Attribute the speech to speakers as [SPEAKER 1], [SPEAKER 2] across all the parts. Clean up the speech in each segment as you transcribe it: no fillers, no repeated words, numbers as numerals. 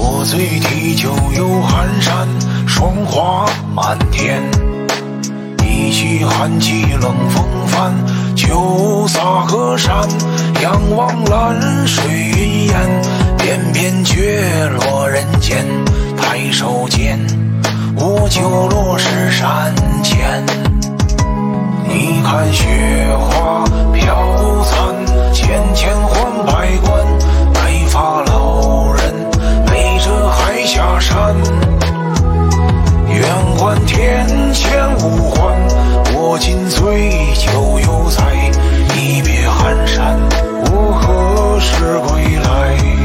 [SPEAKER 1] 我醉地久有寒山，霜华满天。一曲寒气冷风帆，酒洒河山。仰望蓝水云烟，翩翩却落人间。抬手间，我就落石山前。你看雪花飘残，千千换百关。白发老人背着海下山，愿还天堑无还。我今醉酒犹在，一别寒山，我何时归来？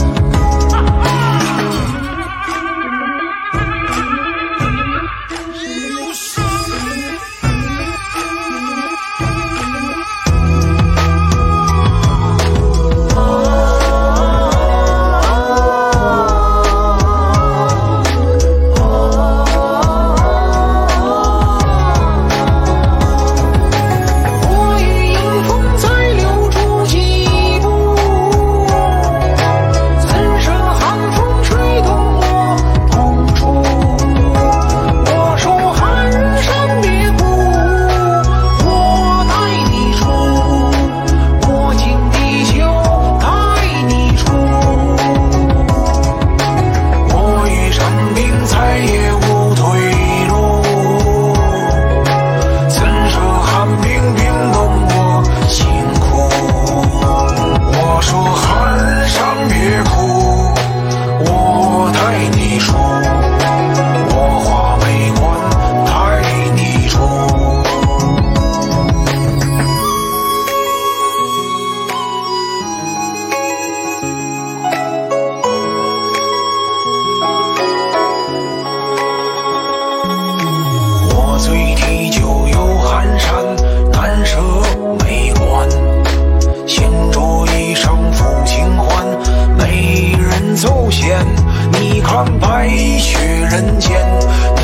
[SPEAKER 1] 醉地久有寒山，难舍眉关。牵着一生负情欢，没人走险。你看白雪人间，